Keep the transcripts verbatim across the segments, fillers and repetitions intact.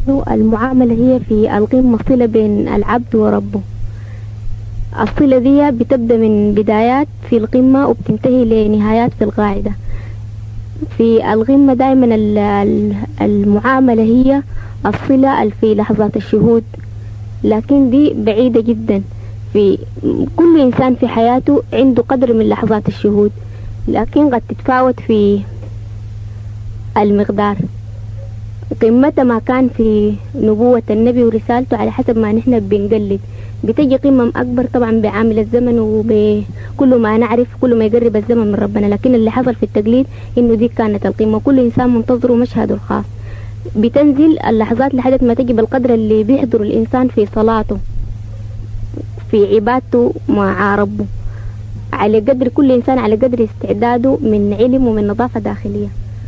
المعاملة هي في القمة صلة بين العبد وربه. الصلة دي بتبدأ من بدايات في القمة وبتنتهي لنهايات في القاعدة. في القمة دائما المعاملة هي الصلة في لحظات الشهود، لكن دي بعيدة جدا. في كل إنسان في حياته عنده قدر من لحظات الشهود، لكن قد تتفاوت في المقدار. قمة ما كان في نبوة النبي ورسالته على حسب ما نحن بنقلد. بتجي قمم أكبر طبعا بعامل الزمن وبكل ما نعرف، كل ما يقرب الزمن من ربنا، لكن اللي حصل في التقليد إنه دي كانت القمة، كل إنسان منتظره مشهده الخاص. بتنزل اللحظات لحد ما تجي بالقدر اللي بيحضر الإنسان في صلاته، في عبادته مع ربه، على قدر كل إنسان على قدر استعداده من علم ومن نظافة داخلية.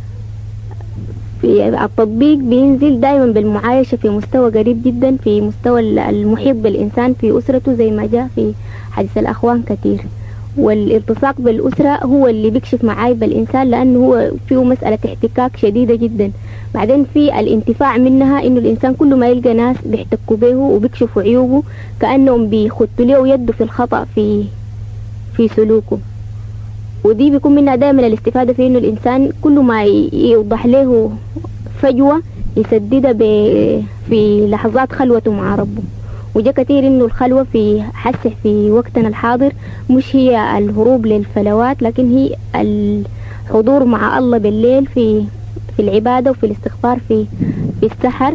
في التطبيق بينزل دائما بالمعايشة في مستوى قريب جدا، في مستوى المحيط بالإنسان في أسرته، زي ما جاء في حديث الأخوان كثير. والالتصاق بالأسرة هو اللي بيكشف معايب الإنسان، لأنه هو فيه مسألة احتكاك شديدة جدا. بعدين في الانتفاع منها، إنه الإنسان كل ما يلقى ناس بيحتكوا به وبيكشفوا عيوبه كأنهم بيخطوا له يده في الخطأ في في سلوكه، ودي بيكون منها دائما الاستفادة في إنه الإنسان كل ما يوضح له فجوة يسددها في لحظات خلوته مع ربه. وجاء كثير إنه الخلوة في حسه في وقتنا الحاضر مش هي الهروب للفلوات، لكن هي الحضور مع الله بالليل في في العبادة وفي الاستغفار في في السحر،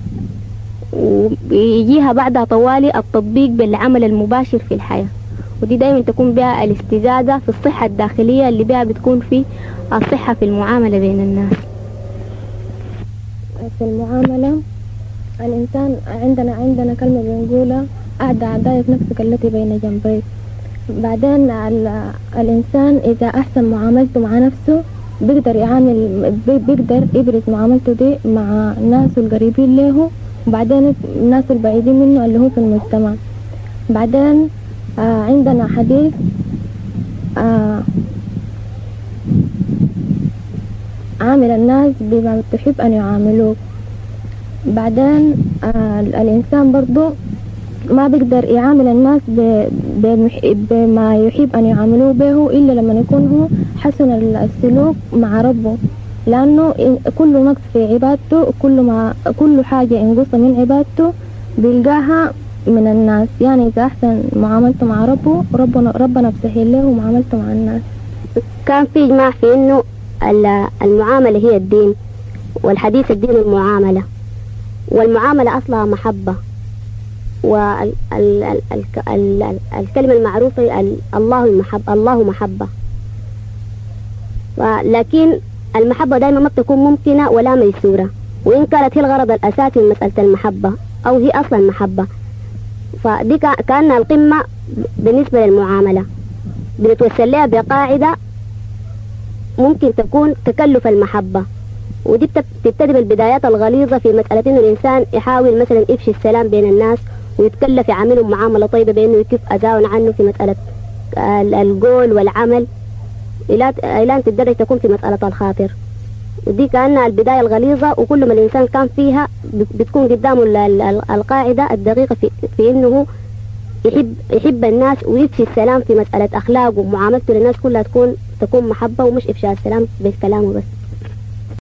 ويجيها بعدها طوالي التطبيق بالعمل المباشر في الحياة. ودي دايما تكون بها الاستزادة في الصحة الداخلية اللي بها بتكون في الصحة في المعاملة بين الناس. في المعاملة الإنسان عندنا عندنا كلمة بنقولها: أعدى أعدائك نفسك التي بين جنبيك. بعدين الإنسان إذا أحسن معاملته مع نفسه بيقدر يعامل بيقدر يبرز معاملته دي مع الناس القريبين له، وبعدين الناس البعيدين منه اللي هو في المجتمع. بعدين آه عندنا حديث آه عامل الناس بما تحب أن يعاملوك. بعدين آه الإنسان برضو ما بيقدر يعامل الناس بما يحب أن يعاملوه به إلا لما يكون هو حسن السلوك مع ربه، لأنه كل نقص في عبادته، كل ما كل حاجة ينقص من عبادته بيلقاها من الناس. يعني إذا أحسن معاملته مع ربه، ربنا ربنا بسهل له معاملته مع الناس. كان في إجماع في إنه المعاملة هي الدين، والحديث الدين المعاملة، والمعاملة أصلها محبة. والكلمة المعروفة الله المحبة، الله محبة. ولكن المحبة دائما ما بتكون ممكنة ولا ميسورة، وإن كانت هي الغرض الأساسي من مسألة المحبة أو هي أصلا محبة، فدي كأنها القمة بالنسبة للمعاملة. بنتوسل لها بقاعدة ممكن تكون تكلف المحبة، ودي بتبتدي بالبدايات الغليظة في مسألة إنه الإنسان يحاول مثلا يفشي السلام بين الناس، ويتكلف يعاملهم معاملة طيبة بأنه يكف أذاهم عنه في مسألة القول والعمل، إلى أن تدرج تكون في مسألة الخاطر. ودي كأنها البداية الغليظة، وكل ما الإنسان كان فيها بتكون قدامه القاعدة الدقيقة في, في إنه يحب يحب الناس ويفشي السلام في مسألة أخلاقه ومعاملته للناس كلها تكون تكون محبة، ومش إفشاء السلام بالكلام وبس.